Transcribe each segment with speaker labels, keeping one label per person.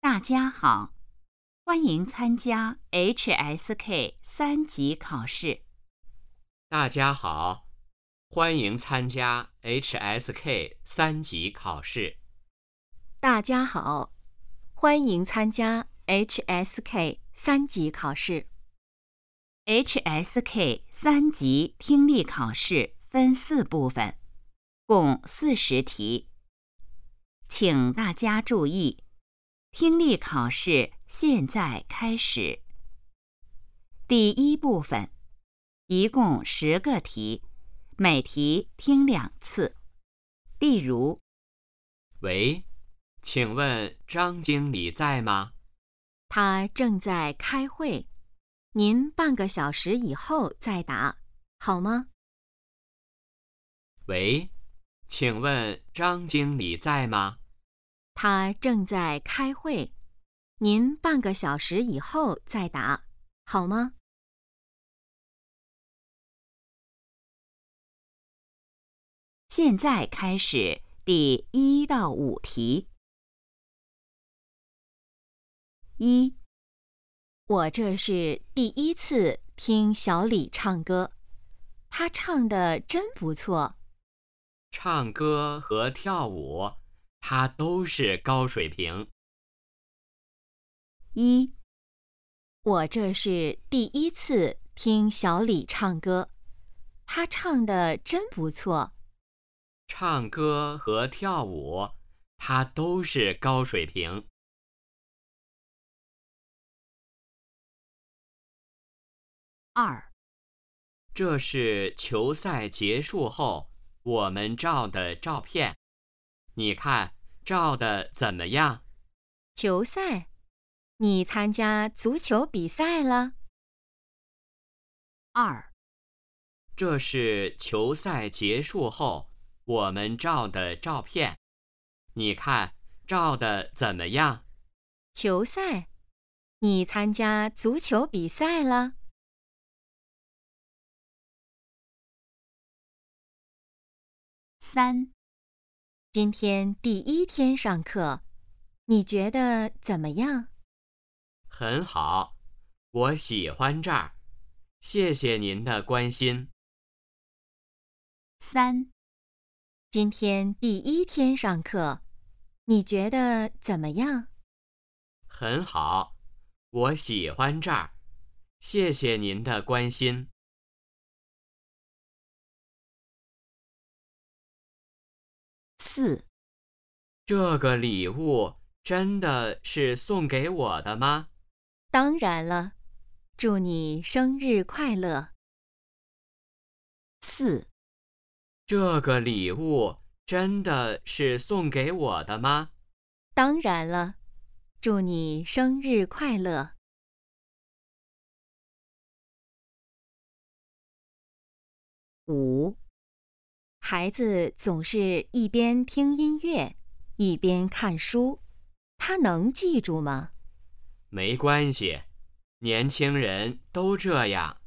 Speaker 1: 大家好，欢迎参加 HSK 3级考试。
Speaker 2: 大家好，欢迎参加 HSK 3级考试。
Speaker 3: 大家好，欢迎参加 HSK 3级考试。
Speaker 1: HSK 3级听力考试分4部分，共40题。请大家注意，听力考试现在开始。第一部分，一共10个题，每题听2次。例如，
Speaker 2: 喂，请问张经理在吗？
Speaker 3: 他正在开会，您半个小时以后再打，好吗？
Speaker 2: 喂，请问张经理在吗？
Speaker 3: 他正在开会，您半个小时以后再打，好吗？
Speaker 1: 现在开始第1到5题。1.
Speaker 3: 我这是第一次听小李唱歌，他唱得真不错。
Speaker 2: 唱歌和跳舞，他都是高水平。
Speaker 1: 1.
Speaker 3: 我这是第一次听小李唱歌，他唱得真不错。
Speaker 2: 唱歌和跳舞，他都是高水平。
Speaker 1: 2.
Speaker 2: 这是球赛结束后我们照的照片，你看照的怎么样？
Speaker 3: 球赛？你参加足球比赛了
Speaker 1: 2.
Speaker 2: 这是球赛结束后我们照的照片，你看照的怎么样？
Speaker 3: 球赛？你参加足球比赛了
Speaker 1: 3.
Speaker 3: 今天第1天上课，你觉得怎么样？
Speaker 2: 很好，我喜欢这儿，谢谢您的关心。
Speaker 1: 3.
Speaker 3: 今天第1天上课，你觉得怎么样？
Speaker 2: 很好，我喜欢这儿，谢谢您的关心。
Speaker 1: 4.
Speaker 2: 这个礼物真的是送给我的吗？
Speaker 3: 当然了，祝你生日快乐。
Speaker 1: 4.
Speaker 2: 这个礼物真的是送给我的吗？
Speaker 3: 当然了，祝你生日快乐。
Speaker 1: 5.
Speaker 3: 孩子总是一边听音乐，一边看书，他能记住吗？
Speaker 2: 没关系，年轻人都这样。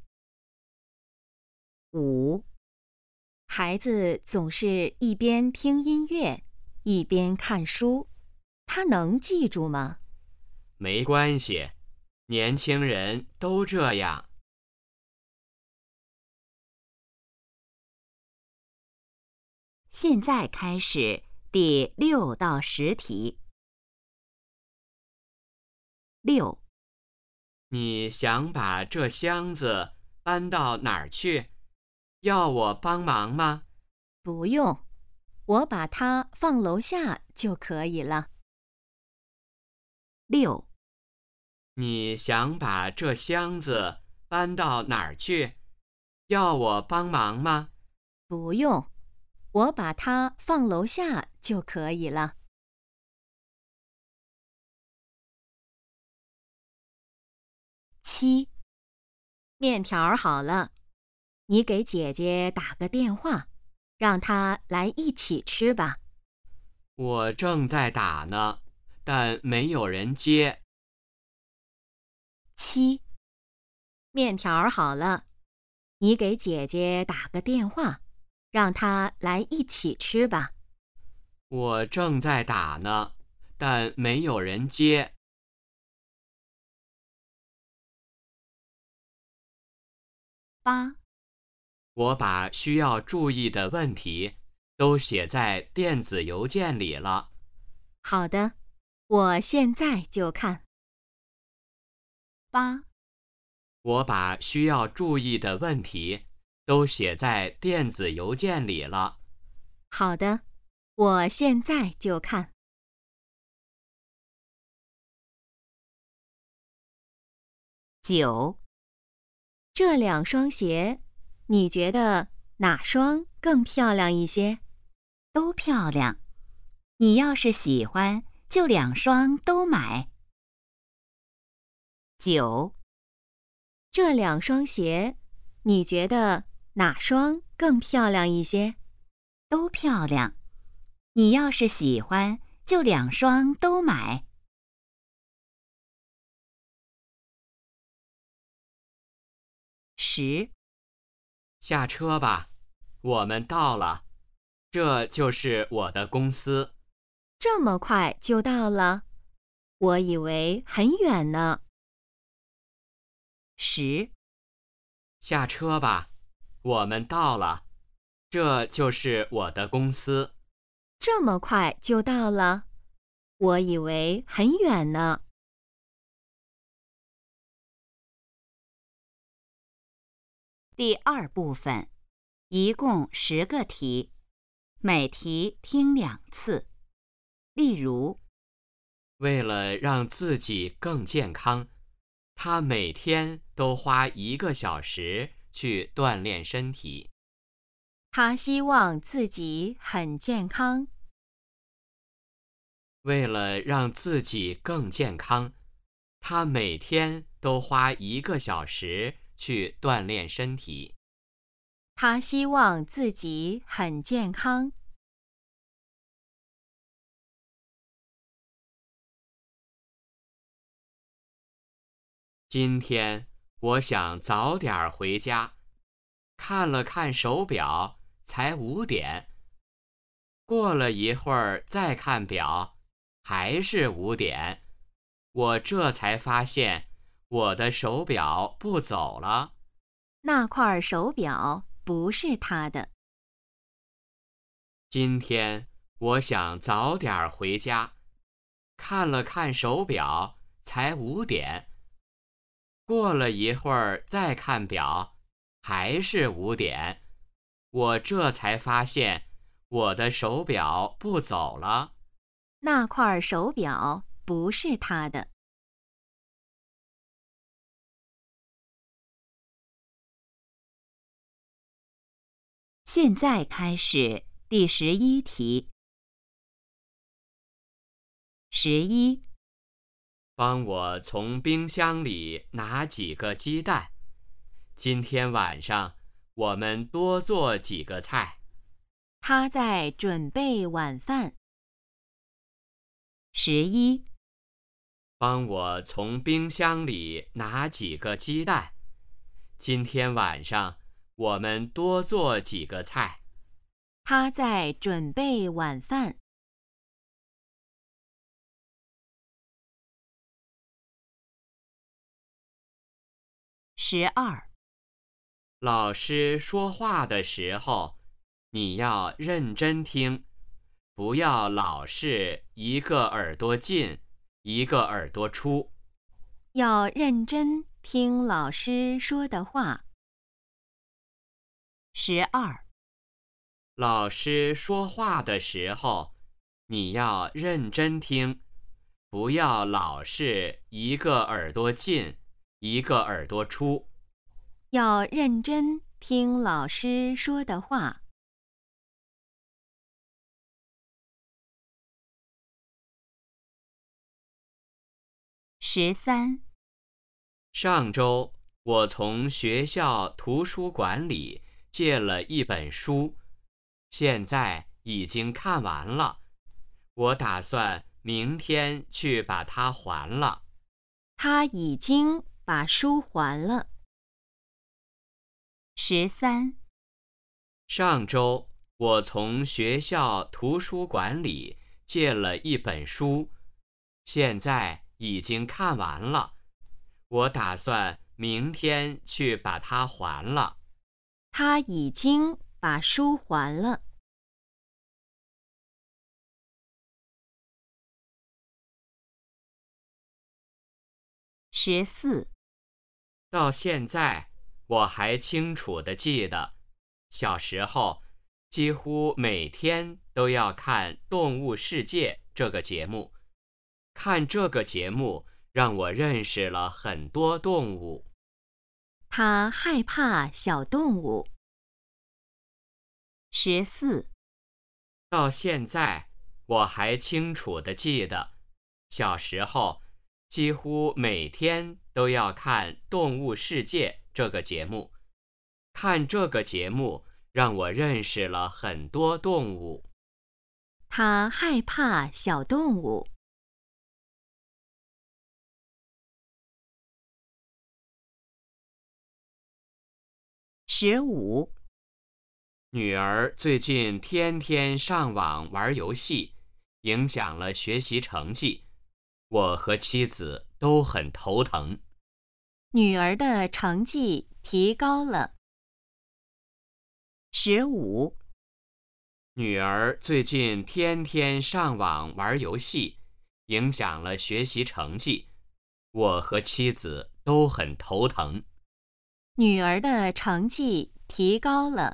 Speaker 1: 5.
Speaker 3: 孩子总是一边听音乐，一边看书，他能记住吗？
Speaker 2: 没关系，年轻人都这样。
Speaker 1: 现在开始第6到10题。6.
Speaker 2: 你想把这箱子搬到哪儿去？要我帮忙吗？
Speaker 3: 不用，我把它放楼下就可以了。
Speaker 1: 6.
Speaker 2: 你想把这箱子搬到哪儿去？要我帮忙吗？
Speaker 3: 不用，我把它放楼下就可以了。
Speaker 1: 7.
Speaker 3: 面条好了，你给姐姐打个电话，让她来一起吃吧。
Speaker 2: 我正在打呢，但没有人接。
Speaker 1: 7.
Speaker 3: 面条好了，你给姐姐打个电话，让她来一起吃吧。
Speaker 2: 我正在打呢，但没有人接。
Speaker 1: 8.
Speaker 2: 我把需要注意的问题都写在电子邮件里了。
Speaker 3: 好的，我现在就看。
Speaker 1: 8.
Speaker 2: 我把需要注意的问题都写在电子邮件里了。
Speaker 3: 好的，我现在就看。
Speaker 1: 9.
Speaker 3: 这2双鞋，你觉得哪双更漂亮一些？
Speaker 1: 都漂亮。你要是喜欢，就2双都买。9.
Speaker 3: 这2双鞋，你觉得哪双更漂亮一些？
Speaker 1: 都漂亮。你要是喜欢，就2双都买。10.
Speaker 2: 下车吧，我们到了。这就是我的公司。
Speaker 3: 这么快就到了？我以为很远呢。
Speaker 1: 10.
Speaker 2: 下车吧，我们到了。这就是我的公司。
Speaker 3: 这么快就到了？我以为很远呢。
Speaker 1: 第2部分，一共10个题，每题听2次。例如，
Speaker 2: 为了让自己更健康，他每天都花1个小时去锻炼身体。
Speaker 3: 他希望自己很健康。
Speaker 2: 为了让自己更健康，他每天都花1个小时去锻炼身体。
Speaker 3: 他希望自己很健康。
Speaker 2: 今天我想早点回家，看了看手表，才5点。过了一会儿再看表，还是5点。我这才发现我的手表不走了。
Speaker 3: 那块手表不是他的。
Speaker 2: 今天我想早点回家，看了看手表，才5点。过了一会儿再看表，还是5点。我这才发现我的手表不走了。
Speaker 3: 那块手表不是他的。
Speaker 1: 现在开始第11题。11.
Speaker 2: 帮我从冰箱里拿几个鸡蛋。今天晚上我们多做几个菜。
Speaker 3: 他在准备晚饭。
Speaker 1: 11.
Speaker 2: 帮我从冰箱里拿几个鸡蛋。今天晚上我们多做几个菜。
Speaker 3: 他在准备晚饭。
Speaker 1: 12.
Speaker 2: 老师说话的时候，你要认真听，不要老是一个耳朵进，一个耳朵出。
Speaker 3: 要认真听老师说的话。
Speaker 1: 12.
Speaker 2: 老师说话的时候，你要认真听，不要老是一个耳朵进，一个耳朵出。
Speaker 3: 要认真听老师说的话。
Speaker 1: 13.
Speaker 2: 上周我从学校图书馆里借了一本书，现在已经看完了。我打算明天去把它还了。
Speaker 3: 他已经把书还了。
Speaker 1: 13.
Speaker 2: 上周我从学校图书馆里借了一本书，现在已经看完了。我打算明天去把它还了。
Speaker 3: 他已经把书还了。
Speaker 1: 14.
Speaker 2: 到现在，我还清楚地记得，小时候几乎每天都要看《动物世界》这个节目。看这个节目让我认识了很多动物。
Speaker 3: 他害怕小动物。
Speaker 1: 14.
Speaker 2: 到现在，我还清楚地记得，小时候几乎每天都要看《动物世界》这个节目。看这个节目让我认识了很多动物。
Speaker 3: 他害怕小动物。
Speaker 1: 15.
Speaker 2: 女儿最近天天上网玩游戏，影响了学习成绩，我和妻子都很头疼。
Speaker 3: 女儿的成绩提高了。
Speaker 1: 15.
Speaker 2: 女儿最近天天上网玩游戏，影响了学习成绩，我和妻子都很头疼。
Speaker 3: 女儿的成绩提高了。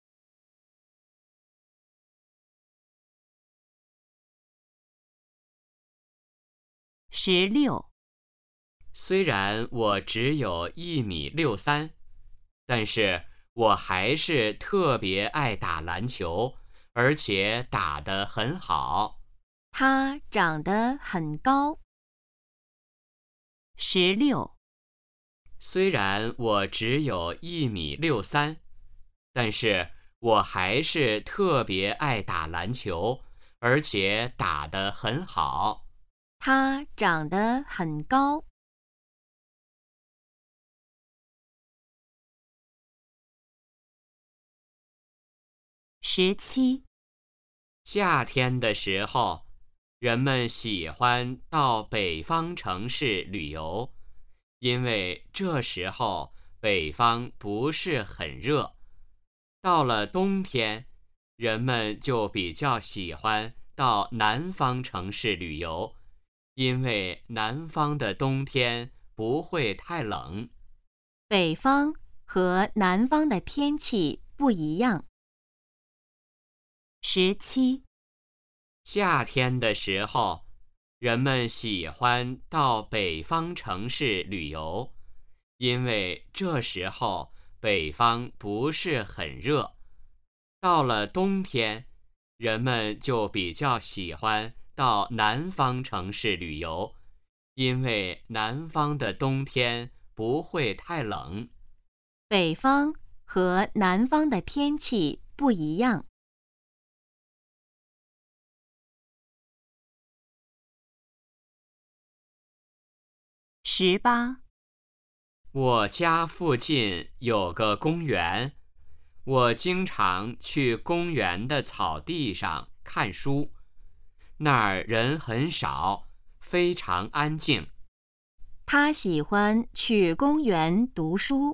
Speaker 1: 16.
Speaker 2: 虽然我只有1.63米，但是我还是特别爱打篮球，而且打得很好。
Speaker 3: 她长得很高。
Speaker 1: 16.
Speaker 2: 虽然我只有1.63米，但是我还是特别爱打篮球，而且打得很好。
Speaker 3: 她长得很高。
Speaker 1: 17.
Speaker 2: 夏天的时候，人们喜欢到北方城市旅游，因为这时候北方不是很热。到了冬天，人们就比较喜欢到南方城市旅游，因为南方的冬天不会太冷。
Speaker 3: 北方和南方的天气不一样。
Speaker 1: 17.
Speaker 2: 夏天的时候，人们喜欢到北方城市旅游，因为这时候北方不是很热。到了冬天，人们就比较喜欢到南方城市旅游，因为南方的冬天不会太冷。
Speaker 3: 北方和南方的天气不一样。
Speaker 1: 18.
Speaker 2: 我家附近有个公园，我经常去公园的草地上看书，那儿人很少，非常安静。
Speaker 3: 她喜欢去公园读书。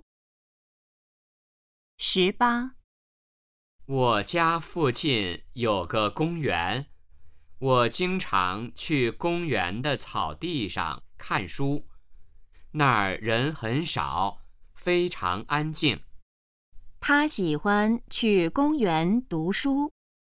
Speaker 1: 18.
Speaker 2: 我家附近有个公园，我经常去公园的草地上看书，那儿人很少，非常安静。
Speaker 3: 她喜欢去公园读书。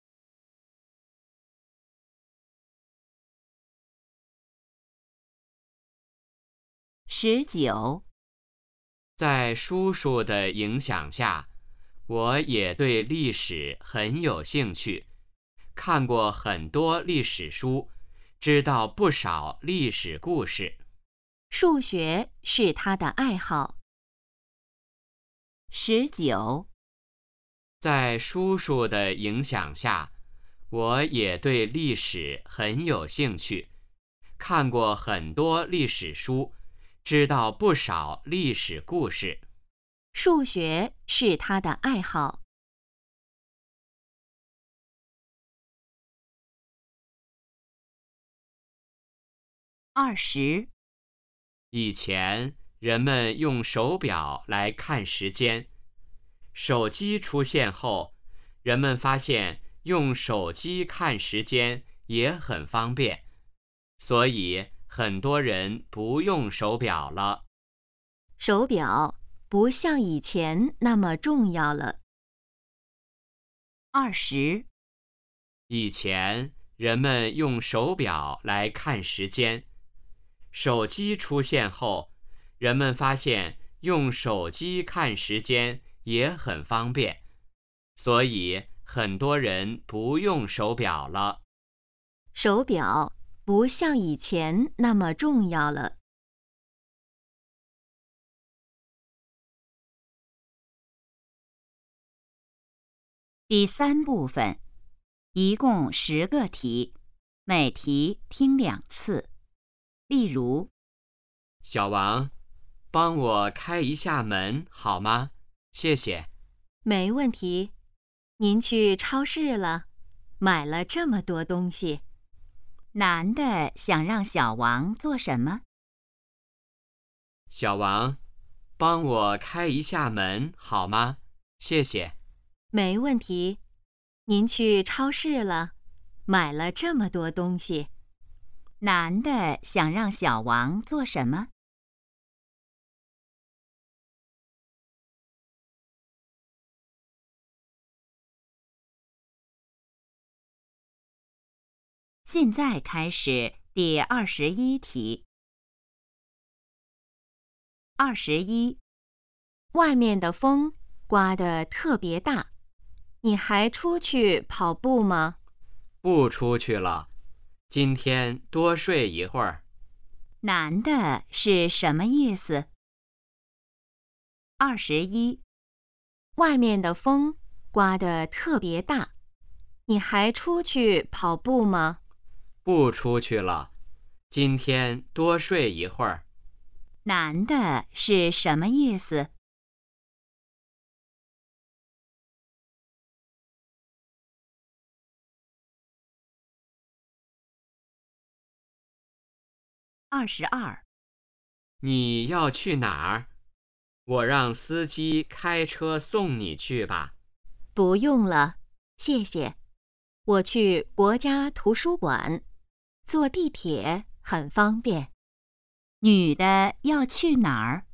Speaker 1: 19.
Speaker 2: 在叔叔的影响下，我也对历史很有兴趣，看过很多历史书，知道不少历史故事。
Speaker 3: 数学是她的爱好。
Speaker 1: 19.
Speaker 2: 在叔叔的影响下，我也对历史很有兴趣，看过很多历史书，知道不少历史故事。
Speaker 3: 数学是她的爱好。
Speaker 1: 20.
Speaker 2: 以前人们用手表来看时间， 手机出现后，人们发现用手机看时间也很方便，所以很多人不用手表了。
Speaker 3: 手表不像以前那么重要了。
Speaker 1: 20、
Speaker 2: 以前人们用手表来看时间，手机出现后，人们发现用手机看时间也很方便，所以很多人不用手表了。
Speaker 3: 手表不像以前那么重要了。
Speaker 1: 第3部分，一共10个题，每题听2次。例如，
Speaker 2: 小王，帮我开一下门好吗？谢谢。
Speaker 3: 没问题。您去超市了，买了这么多东西。
Speaker 1: 男的想让小王做什么？
Speaker 2: 小王，帮我开一下门好吗？谢谢。
Speaker 3: 没问题。您去超市了，买了这么多东西。
Speaker 1: 男的想让小王做什么？现在开始第21题。21，
Speaker 3: 外面的风刮得特别大，你还出去跑步吗？
Speaker 2: 不出去了，今天多睡一会儿。
Speaker 1: 男的是什么意思？21，
Speaker 3: 外面的风刮得特别大，你还出去跑步吗？
Speaker 2: 不出去了，今天多睡一会儿。
Speaker 1: 男的是什么意思？22，
Speaker 2: 你要去哪儿？我让司机开车送你去吧。
Speaker 3: 不用了，谢谢。我去国家图书馆，坐地铁很方便。
Speaker 1: 女的要去哪儿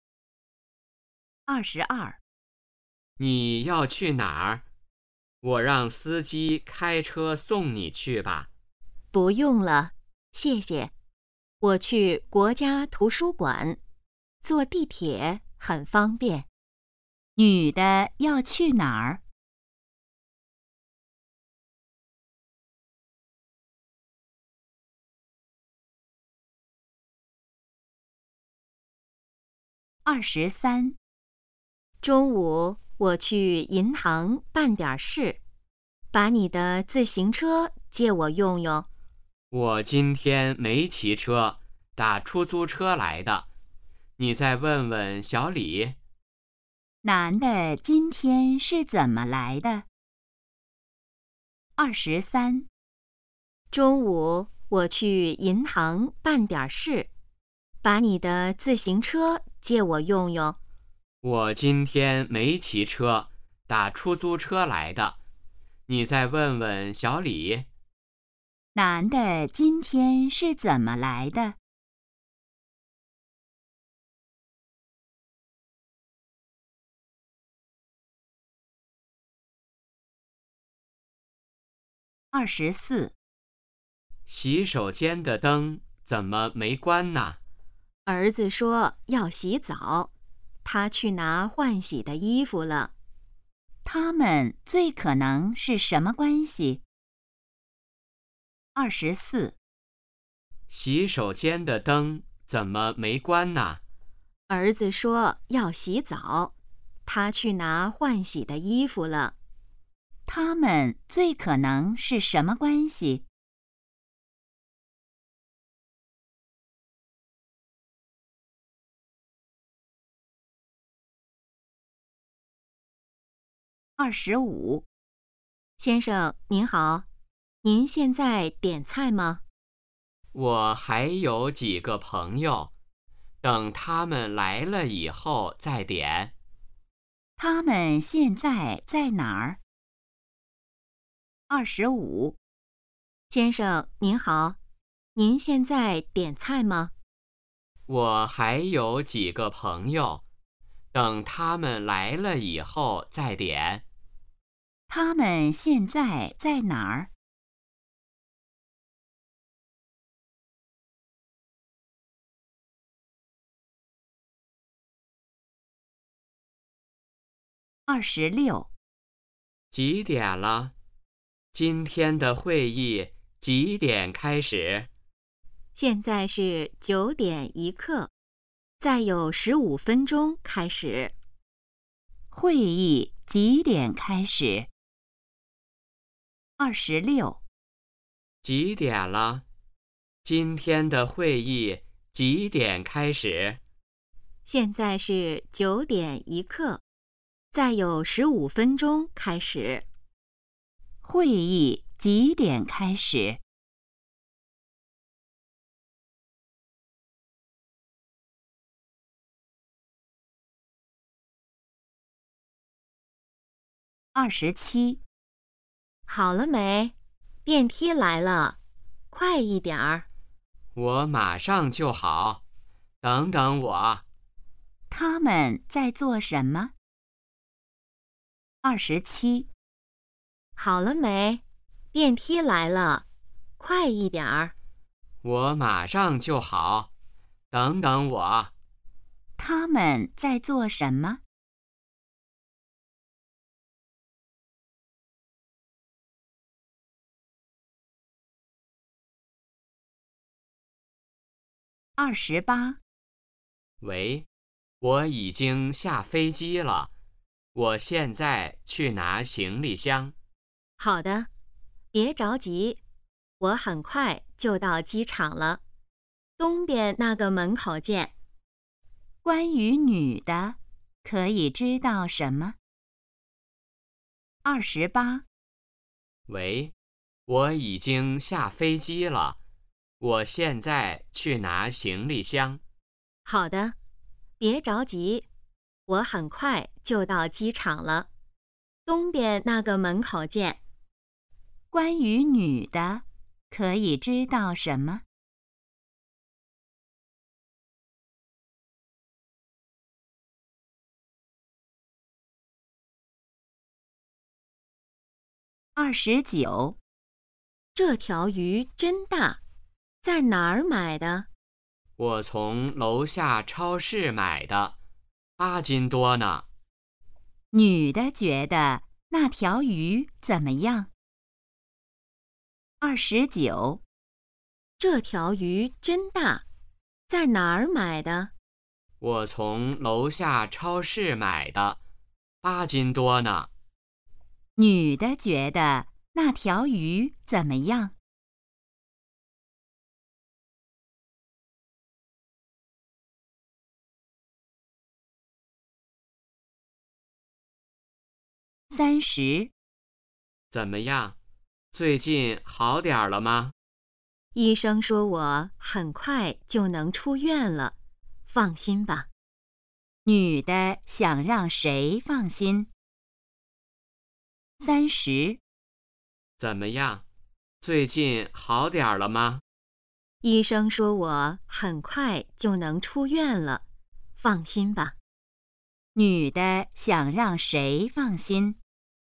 Speaker 1: ？22，
Speaker 2: 你要去哪儿？我让司机开车送你去吧。
Speaker 3: 不用了，谢谢。我去国家图书馆，坐地铁很方便。
Speaker 1: 女的要去哪儿？23，
Speaker 3: 中午我去银行办点事，把你的自行车借我用用。
Speaker 2: 我今天没骑车，打出租车来的。你再问问小李。
Speaker 1: 男的今天是怎么来的？23，
Speaker 3: 中午我去银行办点事，把你的自行车借我用用。
Speaker 2: 我今天没骑车，打出租车来的。你再问问小李。
Speaker 1: 男的今天是怎么来的？24，
Speaker 2: 洗手间的灯怎么没关呢？
Speaker 3: 儿子说要洗澡，他去拿换洗的衣服了。
Speaker 1: 他们最可能是什么关系？24，
Speaker 2: 洗手间的灯怎么没关呢？
Speaker 3: 儿子说要洗澡，他去拿换洗的衣服了。
Speaker 1: 他们最可能是什么关系？25，
Speaker 3: 先生您好，您现在点菜吗？
Speaker 2: 我还有几个朋友，等他们来了以后再点。
Speaker 1: 他们现在在哪儿？25。
Speaker 3: 先生您好，您现在点菜吗？
Speaker 2: 我还有几个朋友，等他们来了以后再点。
Speaker 1: 他们现在在哪儿？26。
Speaker 2: 几点了？今天的会议几点开始？
Speaker 3: 现在是9点1刻，再有15分钟开始。
Speaker 1: 会议几点开始？26。
Speaker 2: 几点了？今天的会议几点开始？
Speaker 3: 现在是9点1刻，再有15分钟开始。
Speaker 1: 会议几点开始？27。
Speaker 3: 好了没？电梯来了，快一点儿。
Speaker 2: 我马上就好，等等我。
Speaker 1: 他们在做什么？27。
Speaker 3: 好了没？电梯来了，快一点儿。
Speaker 2: 我马上就好，等等我。
Speaker 1: 他们在做什么？28。
Speaker 2: 喂，我已经下飞机了，我现在去拿行李箱。
Speaker 3: 好的，别着急，我很快就到机场了。东边那个门口见。
Speaker 1: 关于女的，可以知道什么？28。
Speaker 2: 喂，我已经下飞机了，我现在去拿行李箱。
Speaker 3: 好的，别着急，我很快就到机场了。东边那个门口见。
Speaker 1: 关于女的，可以知道什么？29。
Speaker 3: 这条鱼真大，在哪儿买的？
Speaker 2: 我从楼下超市买的，8斤多呢。
Speaker 1: 女的觉得那条鱼怎么样？29。
Speaker 3: 这条鱼真大，在哪儿买的？
Speaker 2: 我从楼下超市买的，8斤多呢。
Speaker 1: 女的觉得那条鱼怎么样？30。
Speaker 2: 怎么样？最近好点儿了吗？
Speaker 3: 医生说我很快就能出院了，放心吧。
Speaker 1: 女的想让谁放心？30。
Speaker 2: 怎么样？最近好点儿了吗？
Speaker 3: 医生说我很快就能出院了，放心吧。
Speaker 1: 女的想让谁放心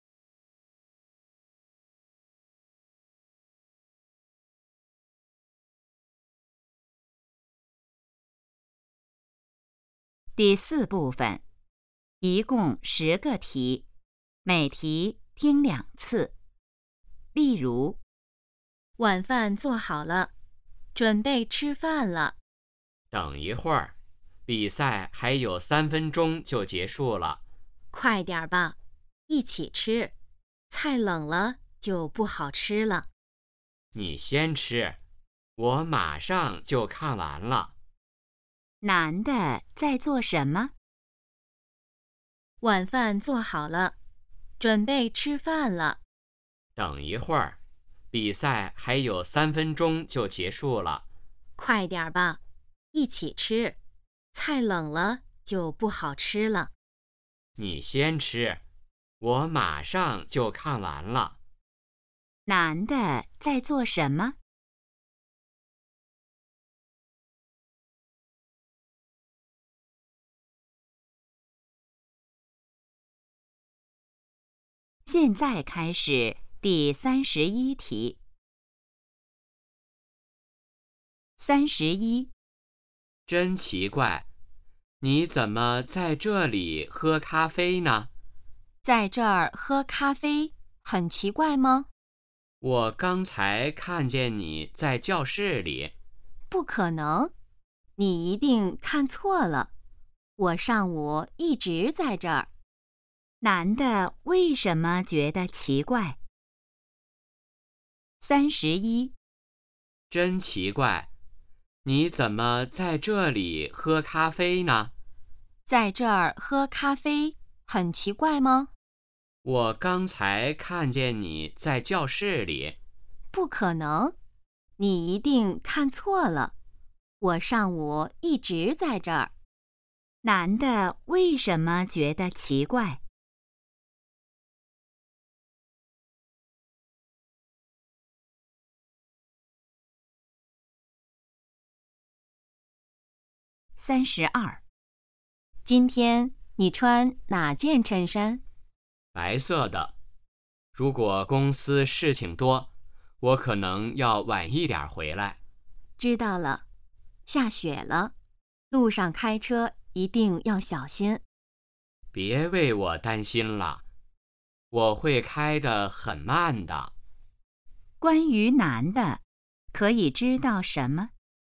Speaker 1: 第4部分，一共10个题，每题听2次。例如，
Speaker 3: 晚饭做好了，准备吃饭了。
Speaker 2: 等一会儿，比赛还有3分钟就结束了。
Speaker 3: 快点儿吧，一起吃，菜冷了就不好吃了。
Speaker 2: 你先吃，我马上就看完了。
Speaker 1: 男的在做什么？
Speaker 3: 晚饭做好了，准备吃饭了。
Speaker 2: 等一会儿，比赛还有3分钟就结束了。
Speaker 3: 快点儿吧，一起吃，菜冷了就不好吃了。
Speaker 2: 你先吃，我马上就看完了。
Speaker 1: 男的在做什么？现在开始第31题。31，
Speaker 2: 真奇怪，你怎么在这里喝咖啡呢？
Speaker 3: 在这儿喝咖啡，很奇怪吗？
Speaker 2: 我刚才看见你在教室里。
Speaker 3: 不可能，你一定看错了。我上午一直在这儿。
Speaker 1: 男的为什么觉得奇怪？31，
Speaker 2: 真奇怪，你怎么在这里喝咖啡呢？
Speaker 3: 在这儿喝咖啡，很奇怪吗？
Speaker 2: 我刚才看见你在教室里。
Speaker 3: 不可能，你一定看错了。我上午一直在这儿。
Speaker 1: 男的为什么觉得奇怪？32，
Speaker 3: 今天你穿哪件衬衫？
Speaker 2: 白色的。如果公司事情多，我可能要晚一点回来。
Speaker 3: 知道了。下雪了，路上开车一定要小心。
Speaker 2: 别为我担心了，我会开得很慢的。
Speaker 1: 关于男的，可以知道什么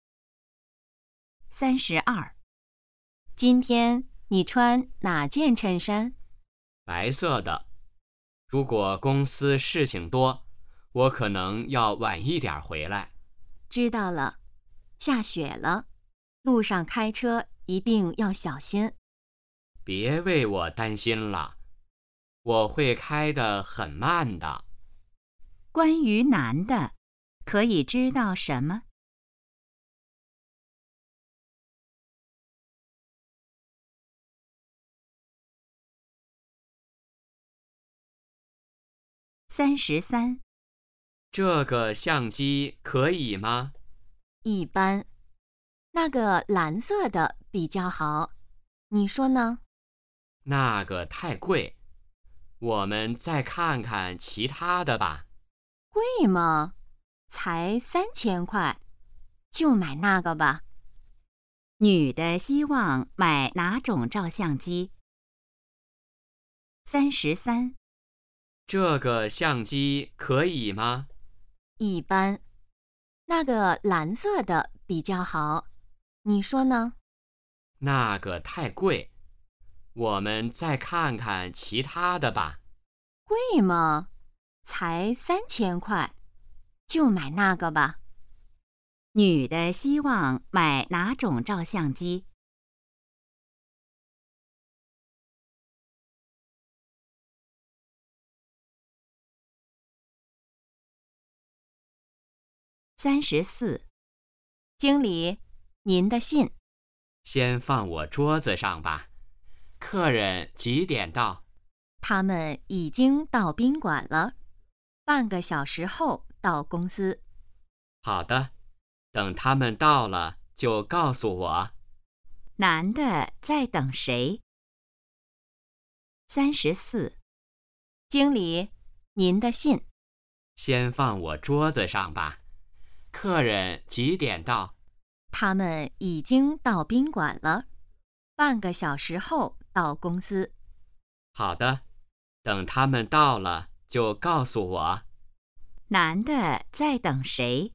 Speaker 1: ？32，
Speaker 3: 今天你穿哪件衬衫？
Speaker 2: 白色的。如果公司事情多，我可能要晚一点回来。
Speaker 3: 知道了。下雪了，路上开车一定要小心。
Speaker 2: 别为我担心了，我会开得很慢的。
Speaker 1: 关于男的，可以知道什么？33，
Speaker 2: 这个相机可以吗？
Speaker 3: 一般。那个蓝色的比较好，你说呢？
Speaker 2: 那个太贵，我们再看看其他的吧。
Speaker 3: 贵吗？才3000块，就买那个吧。
Speaker 1: 女的希望买哪种照相机？33，
Speaker 2: 这个相机可以吗？
Speaker 3: 一般。那个蓝色的比较好，你说呢？
Speaker 2: 那个太贵，我们再看看其他的吧。
Speaker 3: 贵吗？才3000块，就买那个吧。
Speaker 1: 女的希望买哪种照相机？34，
Speaker 3: 经理，您的信。
Speaker 2: 先放我桌子上吧。客人几点到？
Speaker 3: 他们已经到宾馆了，半个小时后到公司。
Speaker 2: 好的，等他们到了就告诉我。
Speaker 1: 男的在等谁？34，
Speaker 3: 经理，您的信。
Speaker 2: 先放我桌子上吧。客人几点到？
Speaker 3: 他们已经到宾馆了，半个小时后到公司。
Speaker 2: 好的，等他们到了就告诉我。
Speaker 1: 男的在等谁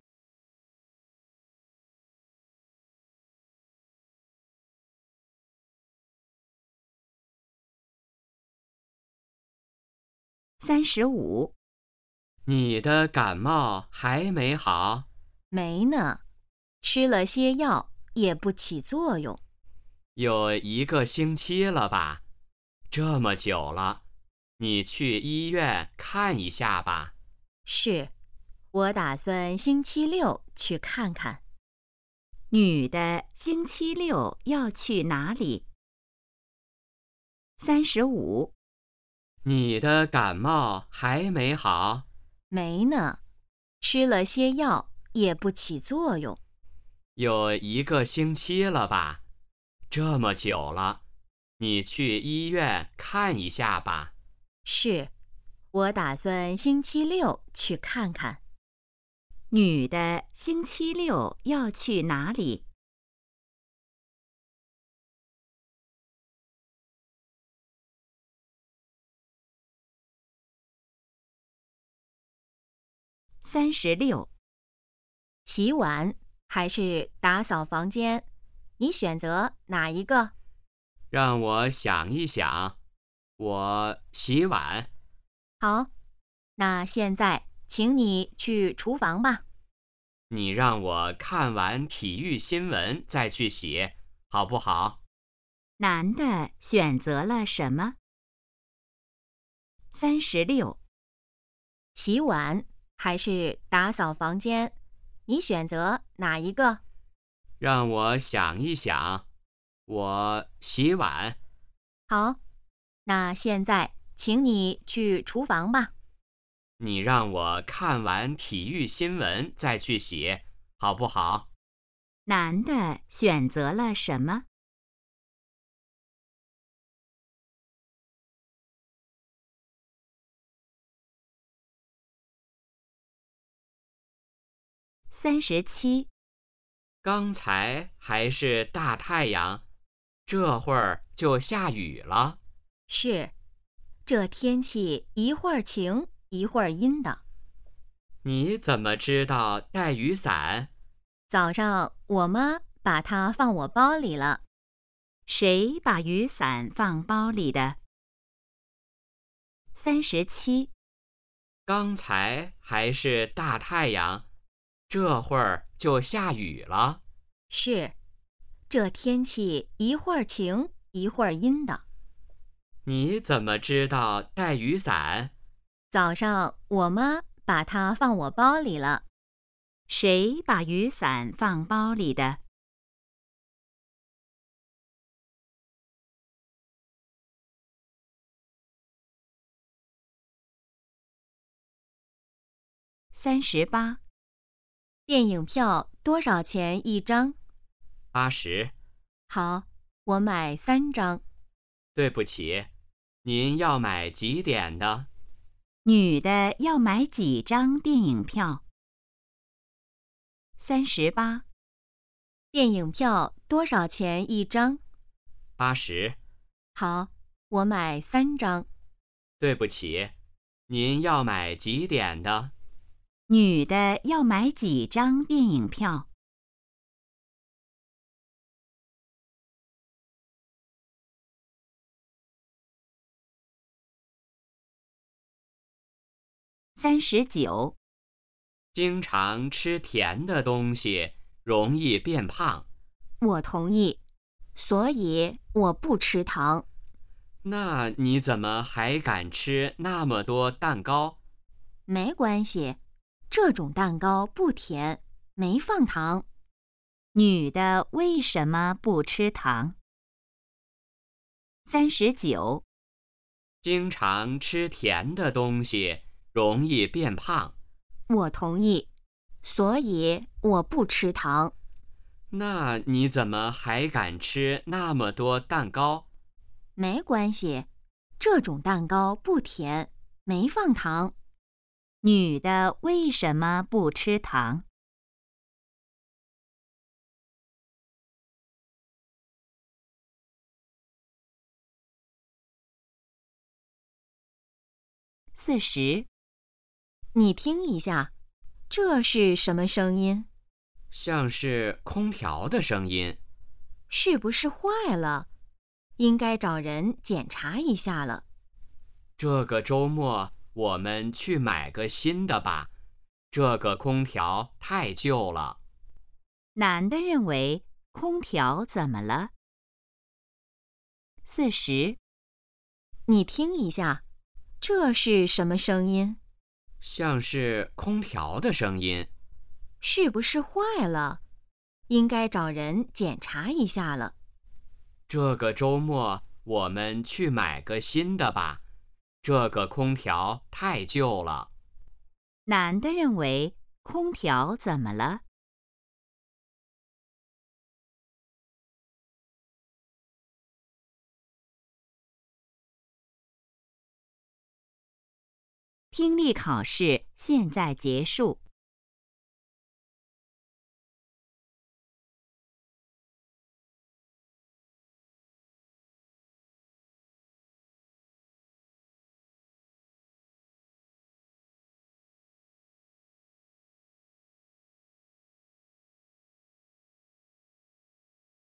Speaker 1: ？35，
Speaker 2: 你的感冒还没好？
Speaker 3: 没呢，吃了些药也不起作用。
Speaker 2: 有1个星期了吧？这么久了，你去医院看一下吧。
Speaker 3: 是，我打算星期六去看看。
Speaker 1: 女的星期六要去哪里 35。
Speaker 2: 你的感冒还没好？
Speaker 3: 没呢，吃了些药也不起作用。
Speaker 2: 有1个星期了吧？这么久了，你去医院看一下吧。
Speaker 3: 是，我打算星期六去看看。
Speaker 1: 女的星期六要去哪里？36。
Speaker 3: 洗碗还是打扫房间？你选择哪一个？
Speaker 2: 让我想一想，我洗碗。
Speaker 3: 好，那现在请你去厨房吧。
Speaker 2: 你让我看完体育新闻再去洗，好不好？
Speaker 1: 男的选择了什么？36。
Speaker 3: 洗碗还是打扫房间？你选择哪一个？
Speaker 2: 让我想一想，我洗碗。
Speaker 3: 好，那现在请你去厨房吧。
Speaker 2: 你让我看完体育新闻再去洗，好不好？
Speaker 1: 男的选择了什么？37。
Speaker 2: 刚才还是大太阳，这会儿就下雨了。
Speaker 3: 是，这天气一会儿晴一会儿阴的。
Speaker 2: 你怎么知道带雨伞？
Speaker 3: 早上我妈把它放我包里了。
Speaker 1: 谁把雨伞放包里的？37。
Speaker 2: 刚才还是大太阳，这会儿就下雨了。
Speaker 3: 是，这天气一会儿晴一会儿阴的。
Speaker 2: 你怎么知道带雨伞？
Speaker 3: 早上我妈把它放我包里了。
Speaker 1: 谁把雨伞放包里的？38。
Speaker 3: 电影票多少钱一张
Speaker 2: 80。
Speaker 3: 好，我买3张。
Speaker 2: 对不起，您要买几点的？
Speaker 1: 女的要买几张电影票？38。
Speaker 3: 电影票多少钱一张
Speaker 2: 80。
Speaker 3: 好，我买3张。
Speaker 2: 对不起，您要买几点的？
Speaker 1: 女的要买几张电影票？39。
Speaker 2: 经常吃甜的东西容易变胖。
Speaker 3: 我同意，所以我不吃糖。
Speaker 2: 那你怎么还敢吃那么多蛋糕？
Speaker 3: 没关系，这种蛋糕不甜，没放糖。
Speaker 1: 女的为什么不吃糖？39。
Speaker 2: 经常吃甜的东西容易变胖。
Speaker 3: 我同意，所以我不吃糖。
Speaker 2: 那你怎么还敢吃那么多蛋糕？
Speaker 3: 没关系，这种蛋糕不甜，没放糖。
Speaker 1: 女的为什么不吃糖？40。
Speaker 3: 你听一下，这是什么声音？
Speaker 2: 像是空调的声音。
Speaker 3: 是不是坏了？应该找人检查一下了。
Speaker 2: 这个周末我们去买个新的吧，这个空调太旧了。
Speaker 1: 男的认为空调怎么了？40。
Speaker 3: 你听一下，这是什么声音？
Speaker 2: 像是空调的声音。
Speaker 3: 是不是坏了？应该找人检查一下了。
Speaker 2: 这个周末我们去买个新的吧，这个空调太旧了。
Speaker 1: 男的认为空调怎么了？听力考试现在结束。